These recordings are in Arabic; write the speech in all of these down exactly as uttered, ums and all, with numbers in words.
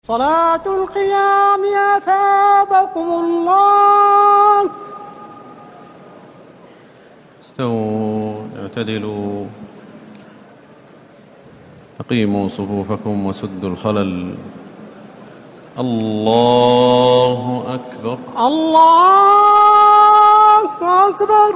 صلاة القيام أثابكم الله. استووا اعتدلوا أقيموا صفوفكم وسدوا الخلل. الله أكبر الله أكبر.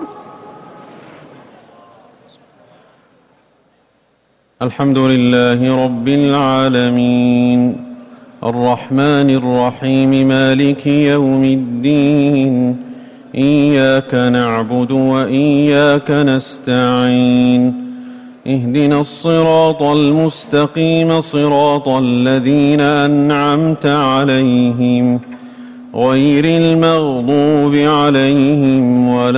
الحمد لله رب العالمين الرحمن الرحيم مالك يوم الدين إياك نعبد وإياك نستعين اهدنا الصراط المستقيم صراط الذين أنعمت عليهم غير المغضوب عليهم ولا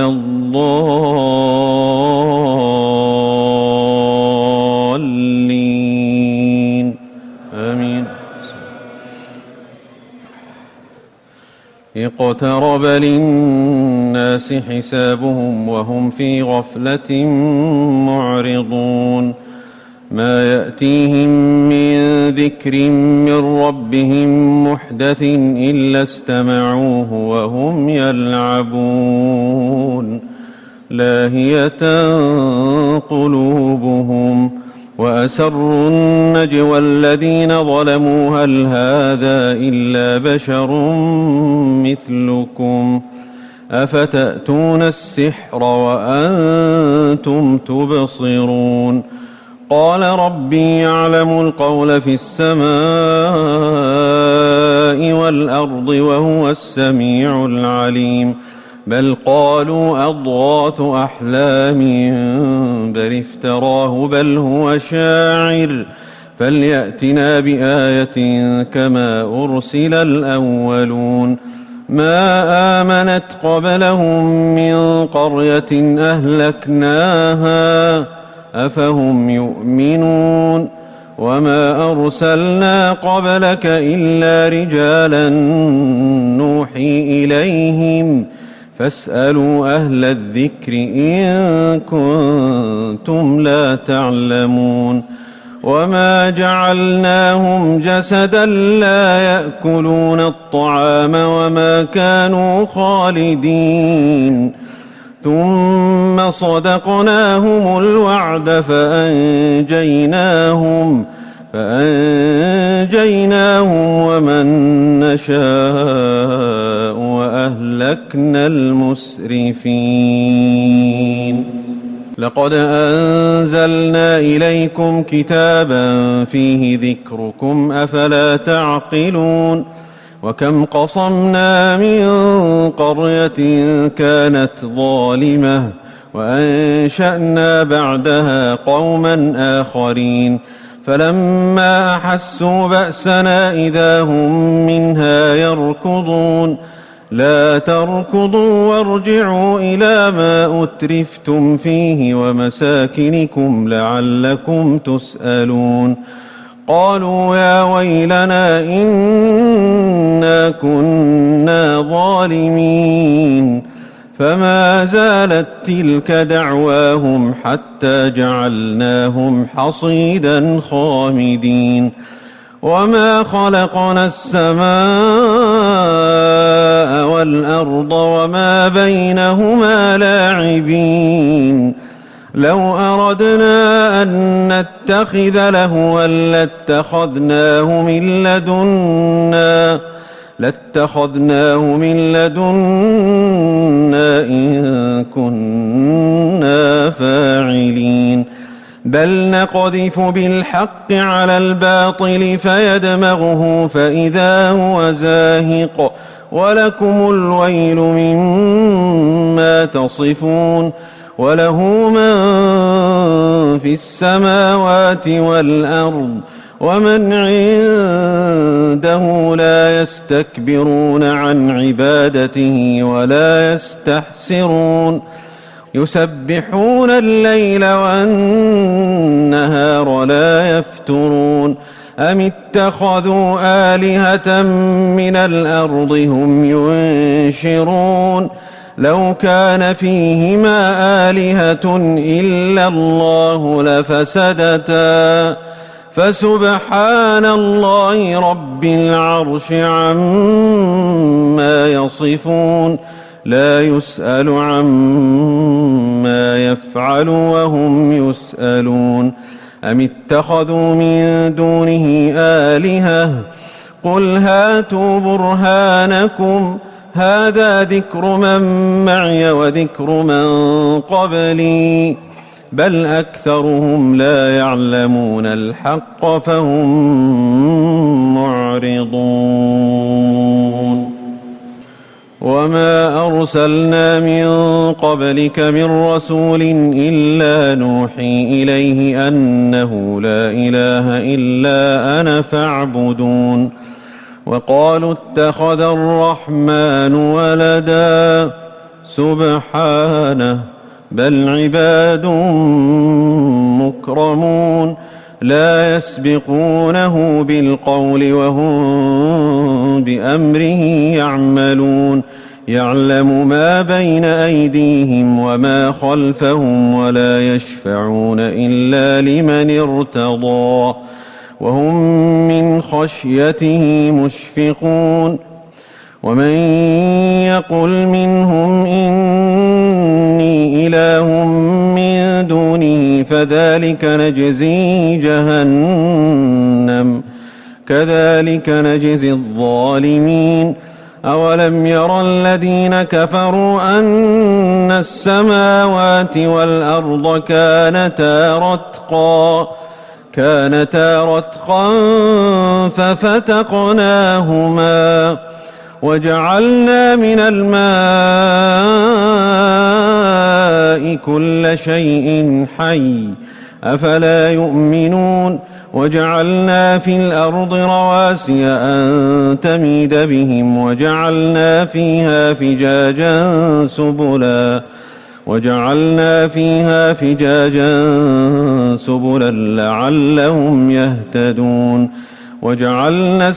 الضالين آمين. اقترب للناس حسابهم وهم في غفلة معرضون ما يأتيهم من ذكر من ربهم محدث إلا استمعوه وهم يلعبون لاهية قلوبهم وأسروا النجوى الذين ظلموا هل هذا إلا بشر مثلكم أفتأتون السحر وأنتم تبصرون قال ربي يعلم القول في السماء والأرض وهو السميع العليم بل قالوا أضغاث أحلام بل افتراه بل هو شاعر فليأتنا بآية كما أرسل الأولون ما آمنت قبلهم من قرية أهلكناها أفهم يؤمنون وما أرسلنا قبلك إلا رجالا نوحي إليهم فاسألوا أهل الذكر إن كنتم لا تعلمون وما جعلناهم جسدا لا يأكلون الطعام وما كانوا خالدين ثم صدقناهم الوعد فأنجيناهم فأنجيناهم ومن نشاء وأهلكنا المسرفين لقد أنزلنا إليكم كتابا فيه ذكركم أفلا تعقلون وكم قصمنا من قرية كانت ظالمة وأنشأنا بعدها قوما آخرين فلما أحسوا بأسنا إذا هم منها يركضون لا تركضوا وارجعوا إلى ما أترفتم فيه ومساكنكم لعلكم تسألون قالوا يا ويلنا إنا كنا ظالمين فما زالت تلك دعواهم حتى جعلناهم حصيدا خامدين وما خلقنا السماء والأرض وما بينهما لاعبين لو أردنا أن نتخذ لهوا لاتخذناه من لدنا لاتخذناه من لدنا إن كنا فاعلين بل نقذف بالحق على الباطل فيدمغه فإذا هو زاهق ولكم الويل مما تصفون وله من في السماوات والأرض ومن عنده لا يستكبرون عن عبادته ولا يستحسرون يسبحون الليل والنهار لا يفترون أم اتخذوا آلهة من الأرض هم ينشرون لو كان فيهما آلهة إلا الله لفسدتا فسبحان الله رب العرش عما يصفون لا يسأل عما يفعل وهم يسألون أم اتخذوا من دونه آلهة قل هاتوا برهانكم هذا ذكر من معي وذكر من قبلي بل أكثرهم لا يعلمون الحق فهم معرضون وما أرسلنا من قبلك من رسول إلا نوحي إليه أنه لا إله إلا أنا فاعبدون وقالوا اتخذ الرحمن ولدا سبحانه بل عباد مكرمون لا يسبقونه بالقول وهم بأمره يعملون يعلم ما بين أيديهم وما خلفهم ولا يشفعون إلا لمن ارتضى وهم من خشيته مشفقون ومن يقل منهم إني إله من دونه فذلك نجزي جهنم كذلك نجزي الظالمين أولم ير الذين كفروا أن السماوات والأرض كانتا رتقا كانتا رتقا ففتقناهما وجعلنا من الماء كل شيء حي أفلا يؤمنون وجعلنا في الأرض رواسي أن تميد بهم وجعلنا فيها فجاجا سبلا وجعلنا فيها فجاجا سبلا لعلهم يهتدون وجعلنا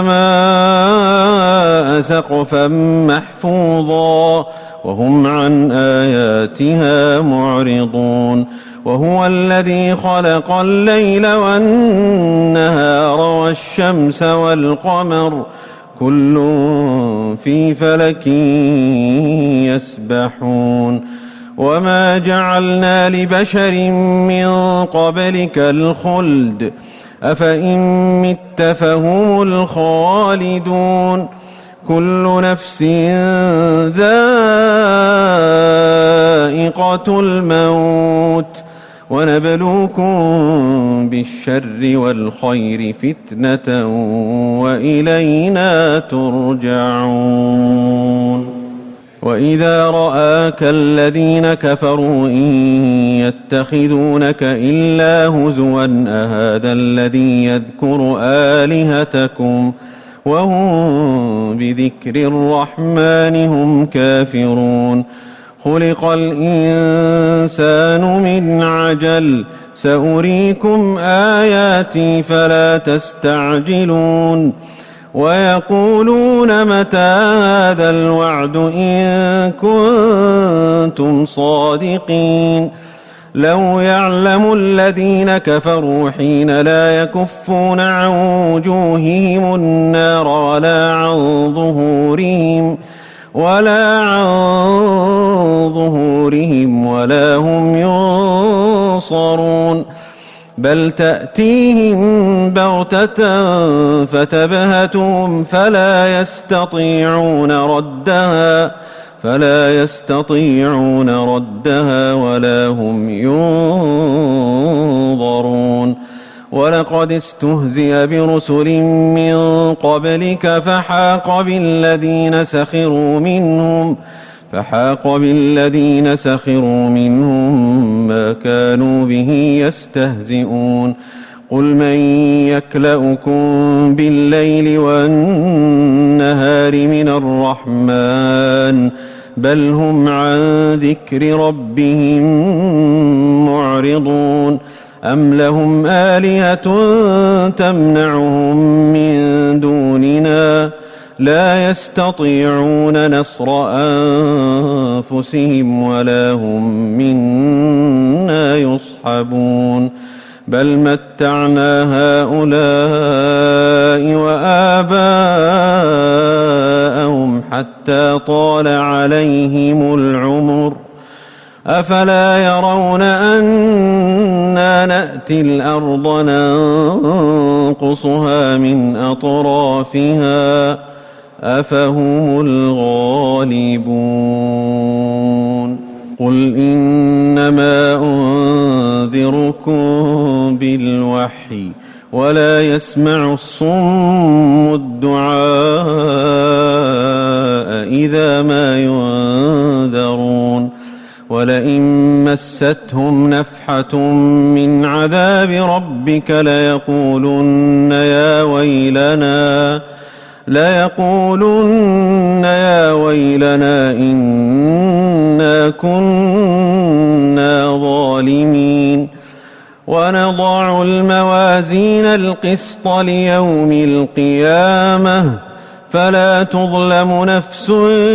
السماء سقفا محفوظا وهم عن آياتها معرضون وهو الذي خلق الليل والنهار والشمس والقمر كل في فلك يسبحون وما جعلنا لبشر من قبلك الخلد أفإن مت فهم الخالدون كل نفس ذائقة الموت ونبلوكم بالشر والخير فتنة وإلينا ترجعون وإذا رآك الذين كفروا إن يتخذونك إلا هزوا أهذا الذي يذكر آلهتكم وهم بذكر الرحمن هم كافرون خلق الإنسان من عجل سأريكم آياتي فلا تستعجلون ويقولون متى هذا الوعد إن كنتم صادقين لو يعلم الذين كفروا حين لا يكفون عن وجوههم النار ولا عن ظهورهم ولا عن ظهورهم ولا هم ينصرون بل تأتيهم بغتة فتبهتهم فلا يستطيعون ردها فلا يستطيعون ردها ولا هم ينظرون ولقد استهزئ برسل من قبلك فحاق بالذين سخروا منهم فحاق بالذين سخروا منهم ما كانوا به يستهزئون قل من يكلؤكم بالليل والنهار من الرحمن بل هم عن ذكر ربهم معرضون أم لهم آلهة تمنعهم من دوننا لا يستطيعون نصر أنفسهم ولا هم منا يصحبون بل متعنا هؤلاء وآباءهم حتى طال عليهم العمر أفلا يرون أنا نأتي الأرض ننقصها من أطرافها أفهم الغالبون قل إنما أنذركم بالوحي ولا يسمع الصم الدعاء إذا ما ينذرون ولئن مستهم نفحة من عذاب ربك ليقولن يا ويلنا ليقولن يا ويلنا إنا كنا ظالمين ونضع الموازين القسط ليوم القيامة فلا تظلم نفس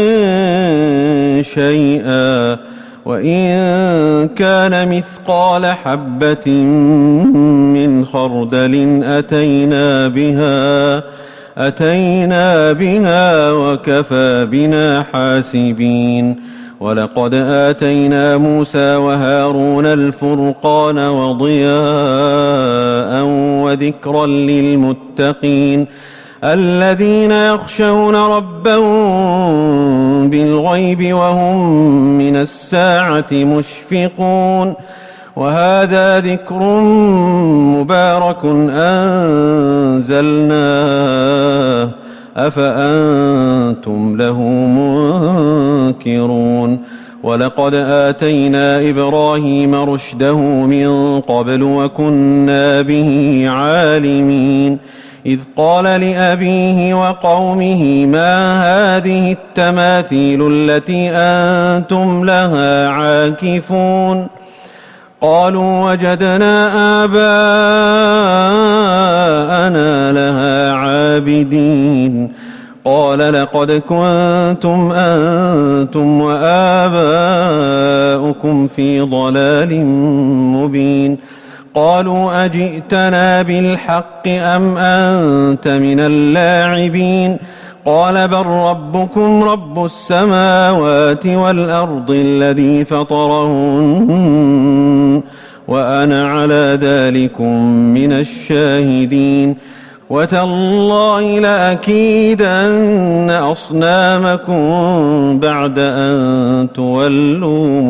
شيئا وإن كان مثقال حبة من خردل أتينا بها أتينا بها وكفى بنا حاسبين ولقد آتينا موسى وهارون الفرقان وضياء وذكرا للمتقين الذين يخشون ربهم بالغيب وهم من الساعة مشفقون وهذا ذكر مبارك أنزلناه أفأنتم له منكرون ولقد آتينا إبراهيم رشده من قبل وكنا به عالمين إذ قال لأبيه وقومه ما هذه التماثيل التي أنتم لها عاكفون قالوا وجدنا آباءنا لها عابدين قال لقد كنتم أنتم وآباؤكم في ضلال مبين قالوا أجئتنا بالحق أم أنت من اللاعبين قال بل ربكم رب السماوات والأرض الذي فطرهن وأنا على ذلكم من الشاهدين وتالله لأكيدن أصنامكم بعد أن تولوا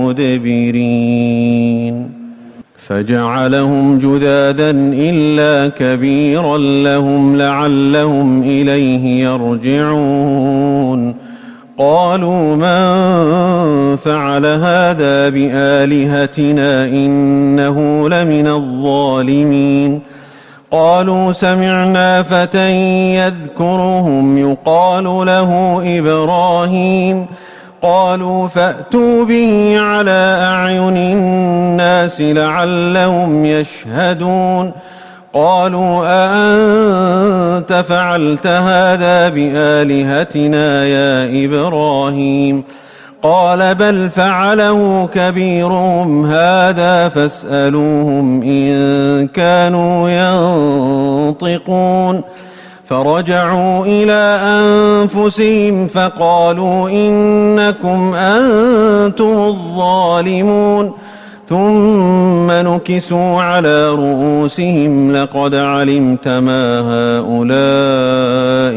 مدبرين فجعلهم جذاذا إلا كبيرا لهم لعلهم إليه يرجعون قالوا من فعل هذا بآلهتنا إنه لمن الظالمين قالوا سمعنا فتى يذكرهم يقال له إبراهيم قالوا فأتوا به على أعين الناس لعلهم يشهدون قالوا أأنت فعلت هذا بآلهتنا يا إبراهيم قال بل فعله كبيرهم هذا فاسألوهم إن كانوا ينطقون فرجعوا إلى أنفسهم فقالوا إنكم أنتم الظالمون ثم نكسوا على رؤوسهم لقد علمت ما هؤلاء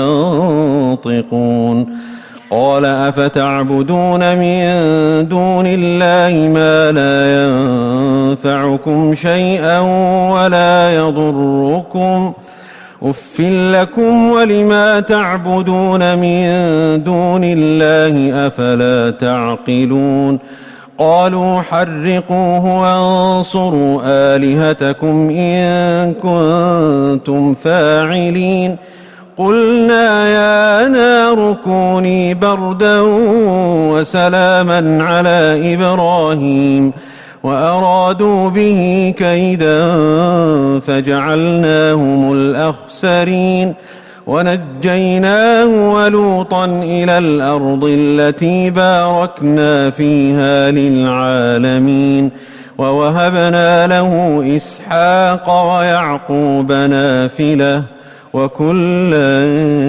ينطقون قال أفتعبدون من دون الله ما لا ينفعكم شيئا ولا يضركم أف لكم ولما تعبدون من دون الله أفلا تعقلون قالوا حرقوه وانصروا آلهتكم إن كنتم فاعلين قلنا يا نار كوني بردا وسلاما على إبراهيم وأرادوا به كيدا فجعلناهم الأخسرين ونجيناه ولوطا إلى الأرض التي باركنا فيها للعالمين ووهبنا له إسحاق ويعقوب نافلة وكلا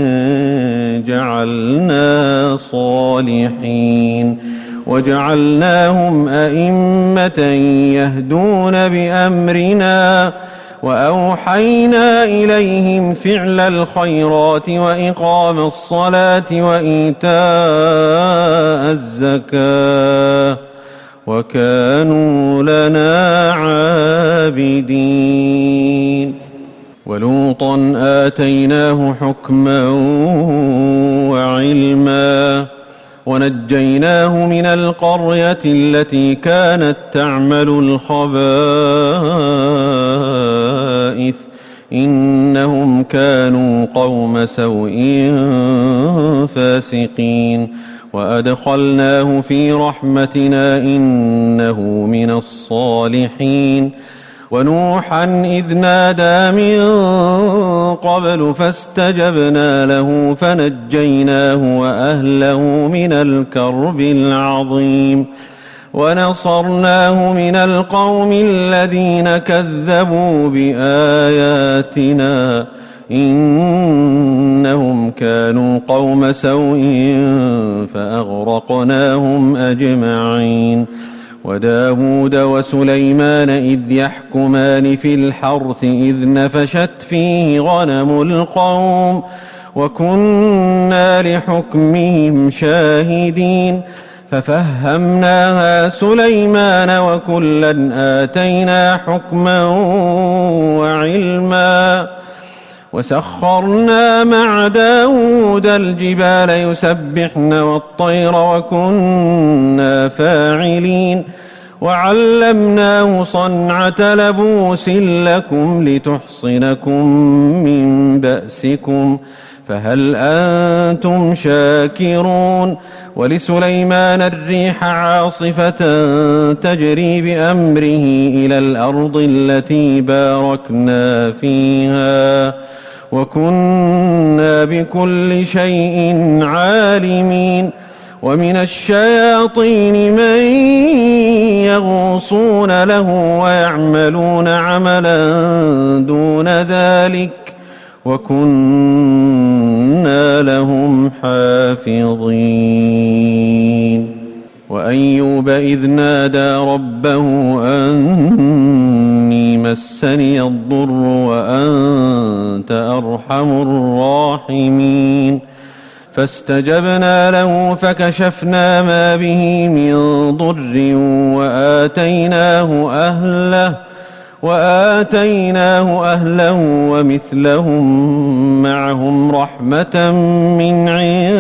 جعلنا صالحين وجعلناهم أئمة يهدون بأمرنا وأوحينا إليهم فعل الخيرات وإقام الصلاة وإيتاء الزكاة وكانوا لنا عابدين. ولوطا آتيناه حكما وعلما ونجيناه من القرية التي كانت تعمل الخبائث إنهم كانوا قوم سوء فاسقين وأدخلناه في رحمتنا إنه من الصالحين. ونوحا إذ نادى من قبل فاستجبنا له فنجيناه وأهله من الكرب العظيم ونصرناه من القوم الذين كذبوا بآياتنا إنهم كانوا قوم سوء فأغرقناهم أجمعين. وداود وسليمان إذ يحكمان في الحرث إذ نفشت فيه غنم القوم وكنا لحكمهم شاهدين ففهمناها سليمان وكلا آتينا حكما وعلما وسخرنا مع داود الجبال يسبحن والطير وكنا فاعلين وعلمناه صنعة لبوس لكم لتحصنكم من بأسكم فهل أنتم شاكرون. ولسليمان الريح عاصفة تجري بأمره إلى الأرض التي باركنا فيها وكنا بكل شيء عالمين. ومن الشياطين من يغوصون له ويعملون عملا دون ذلك وكنا لهم حافظين. وأيوب إذ نادى ربه أني مسني الضر وأنت أرحم الراحمين فاستجبنا له فكشفنا ما به من ضر وآتيناه أهله وآتيناه أهله ومثلهم معهم رحمة من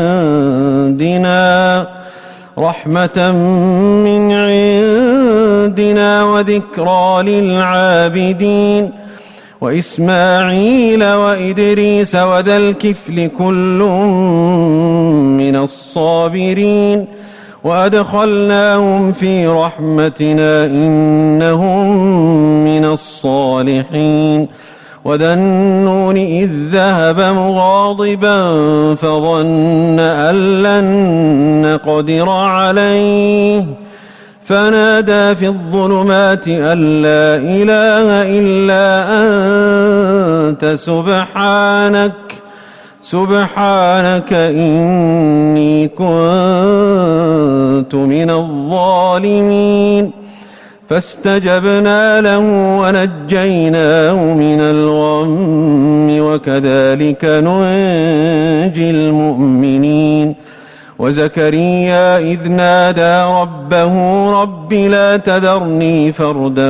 عندنا رحمة من عندنا وذكرى للعابدين. وإسماعيل وإدريس وذا الكفل كل من الصابرين وأدخلناهم في رحمتنا إنهم من الصالحين. وذا النون إذ ذهب مغاضبا فظن أن لن نقدر عليه فنادى في الظلمات أن لا إله إلا أنت سبحانك سبحانك إني كنت من الظالمين فاستجبنا له ونجيناه من الغم وكذلك ننجي المؤمنين. وزكريا إذ نادى ربه رب لا تذرني فردا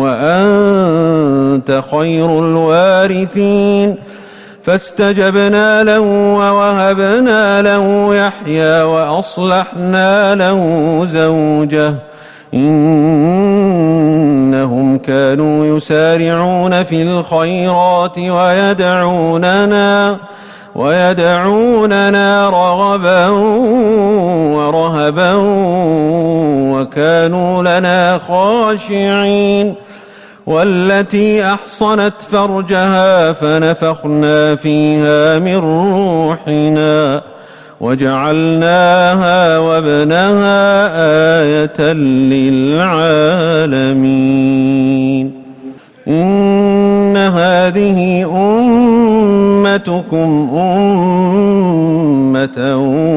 وأنت خير الوارثين فاستجبنا له ووهبنا له يحيى وأصلحنا له زوجه إنهم كانوا يسارعون في الخيرات ويدعوننا ويدعوننا رغبا ورهبا وكانوا لنا خاشعين. والتي أحصنت فرجها فنفخنا فيها من روحنا وجعلناها وابنها آية للعالمين. إن هذه أمتكم أمة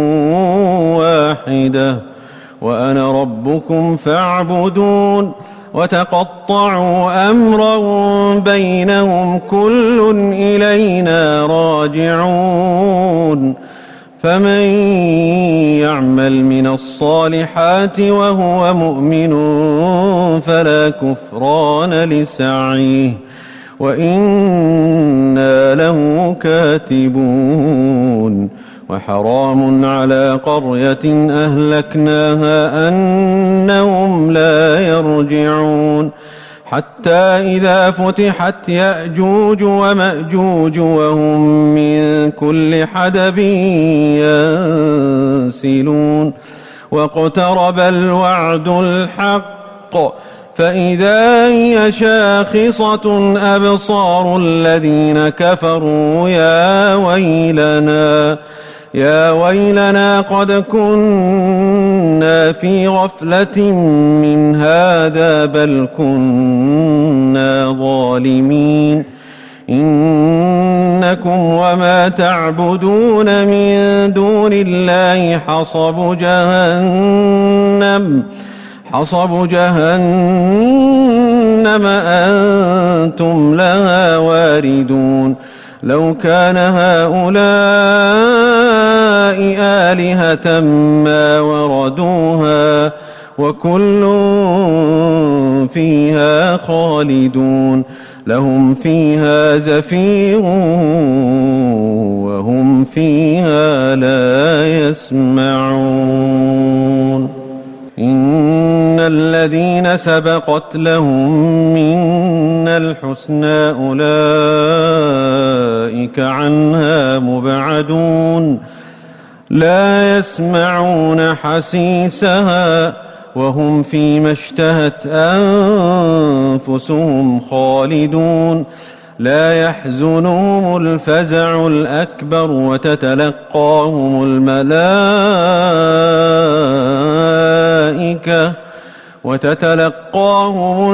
واحدة وأنا ربكم فاعبدون. وتقطعوا أمرهم بينهم كل إلينا راجعون. فمن يعمل من الصالحات وهو مؤمن فلا كفران لسعيه وإنا له كاتبون. وحرام على قرية أهلكناها أنهم لا يرجعون حتى إذا فتحت يأجوج ومأجوج وهم من كل حدب ينسلون. واقترب الوعد الحق فإذا هي شاخصة أبصار الذين كفروا يا ويلنا يا ويلنا قد كنا في غفلة من هذا بل كنا ظالمين. إنكم وما تعبدون من دون الله حصب جهنم حصب جهنم أنتم لها واردون. لو كان هؤلاء آلهة ما وردوها وكل فيها خالدون. لهم فيها زفير وهم فيها لا يسمعون. إن الذين سبقت لهم منا الحسنى أولئك عنها مبعدون لا يسمعون حسيسها وهم فيما اشتهت أنفسهم خالدون. لا يحزنهم الفزع الأكبر وتتلقاهم الملائكة وتتلقاهم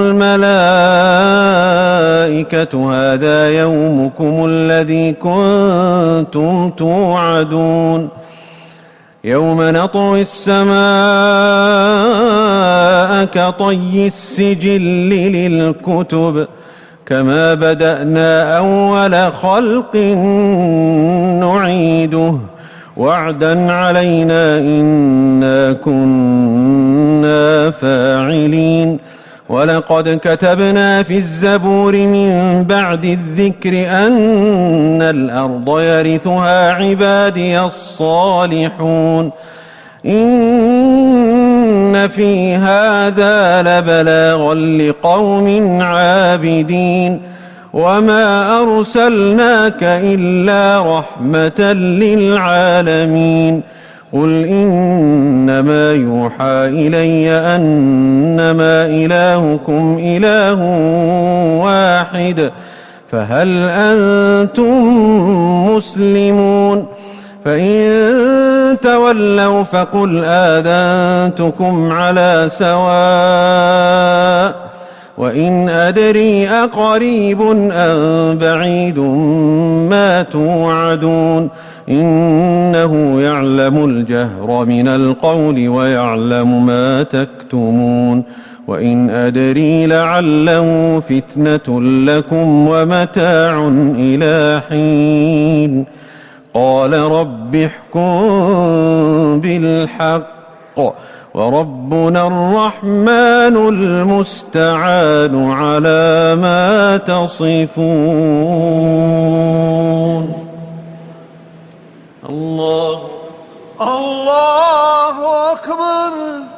الملائكة هذا يومكم الذي كنتم توعدون. يوم نطوي السماء كطي السجل للكتب كما بدأنا أول خلق نعيده وعدا علينا إنا كنا فاعلين. ولقد كتبنا في الزبور من بعد الذكر أن الأرض يرثها عبادي الصالحون. إن في هذا لبلاغا لقوم عابدين. وما أرسلناك إلا رحمة للعالمين. قل إنما يوحى إلي أنما إلهكم إله واحد فهل أنتم مسلمون؟ فإن تولوا فقل آذنتكم على سواء وإن أدري أقريب أم بعيد ما توعدون إنه يعلم الجهر من القول ويعلم ما تكتمون. وإن أدري لعله فتنة لكم ومتاع إلى حين. قال رب احكم بالحق وربنا الرحمن المستعان على ما تصفون. الله الله أكبر.